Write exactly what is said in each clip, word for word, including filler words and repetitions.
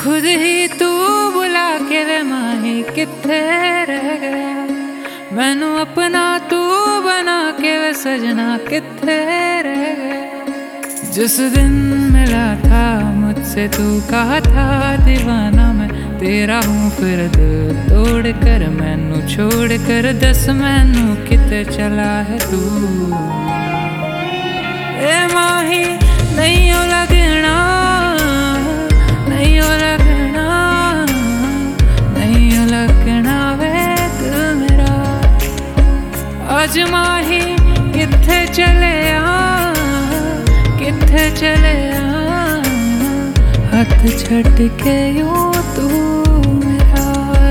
खुद ही तू बुला के वे माही किथे रह गया, मैनू अपना तू बना के वे सजना किथे रह गया। जिस दिन मिला था मुझसे तू कहा था दीवाना मैं तेरा हूँ, फिर दिल तोड़ कर मैनू छोड़ कर दस मैनू किते चला है तू। ए माही नहीं हो लगना, नहीं हो लगना, नहीं हो लगना वे दिल मेरा। आज माही किथे चले आ, किथे चले आ, हाथ छड़ के यूं तू मेरा।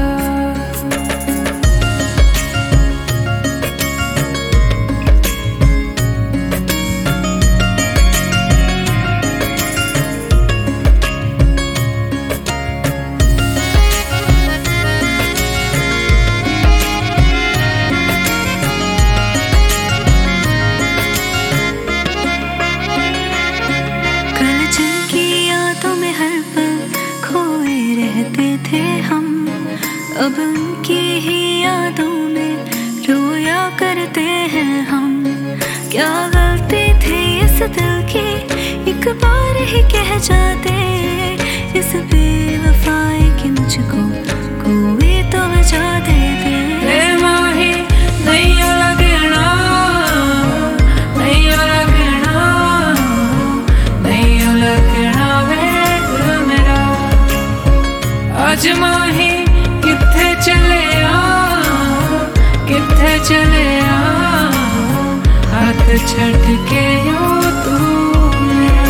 थे हम अब उनकी ही यादों में रोया करते हैं हम। क्या गलती थी इस दिल की एक बार ही कह जाते, इस बेवफाई की मुझको कोई तो बचा दे दे। माही नहीं हो लगना, नहीं हो लगना, नहीं हो लगना वे दिल मेरा। आज माही किथे चले आ, किथे चले आ, हाथ छड़ के यूं तू मेरा।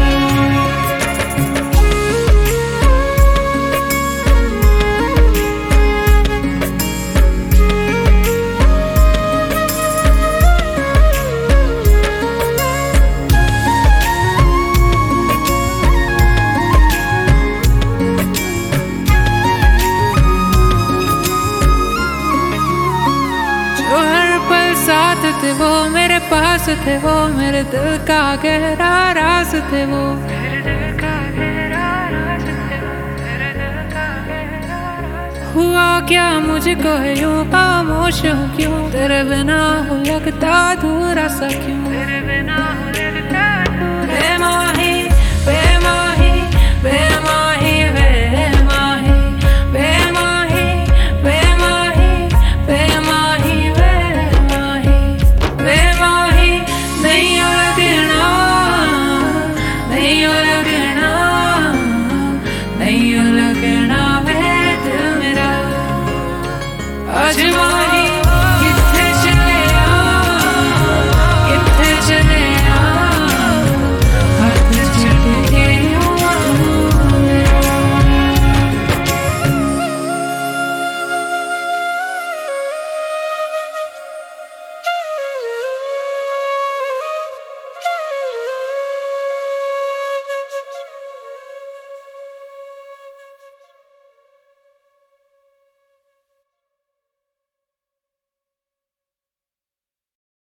साथ थे वो मेरे पास थे, वो मेरे दिल का गहरा राज थे वो, मेरे दिल का गहरा राज थे वो, मेरे दिल का गहरा राज। हुआ क्या मुझको है यूं खामोश हूँ क्यों, तेरे बिना हूँ लगता अधूरा सा क्यों, तेरे बिना हूँ लगता अधूरा। बेमाही बेमाही बेमाही बेमाही बेमाही बेमाही बेमाही बेमाही बेमाही नहीं हो लगना, नहीं हो लगना, नहीं हो लगना वे दिल मेरा। आज